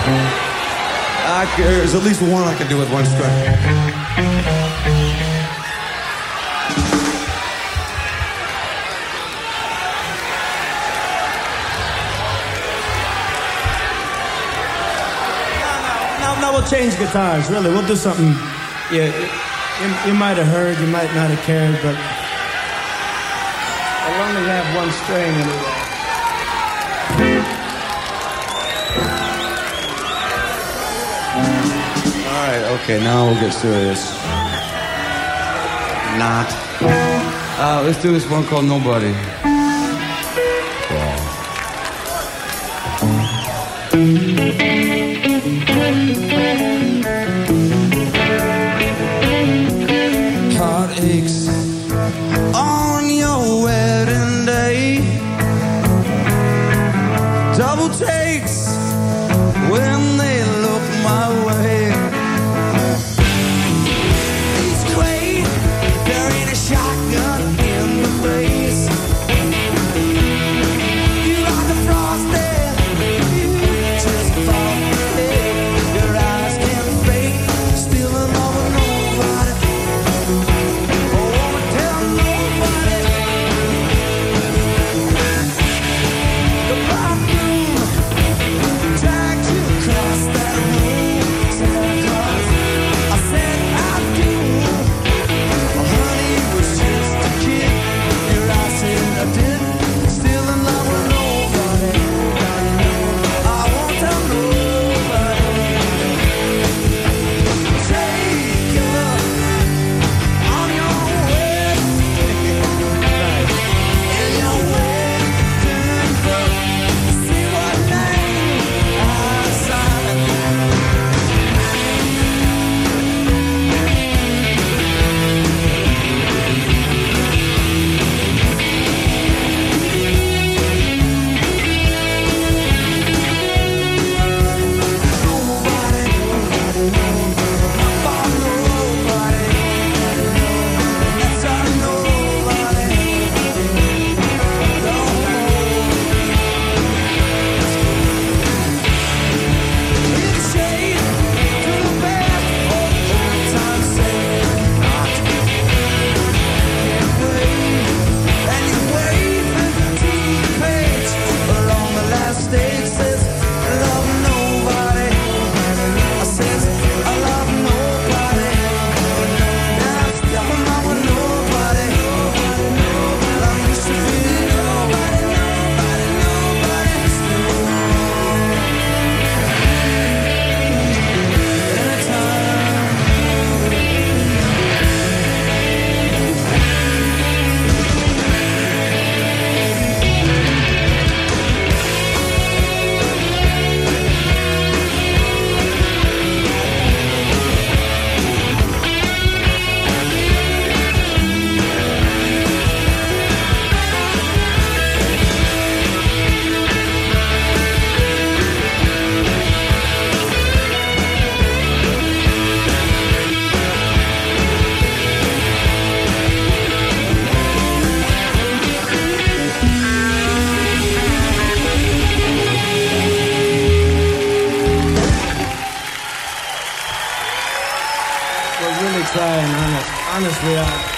There's at least one I can do with one string. Now we'll change guitars, really. We'll do something you might have heard, you might not have cared, but I'll only have one string anyway. All right, okay, now we'll get serious. Not. Let's do this one called Nobody. Heartaches on your wedding day, double takes when they look my way. It's great, there ain't a shotgun in the place. You like the frosted, you just fall dead. Your eyes can fake, still in love with nobody. Trying, honestly,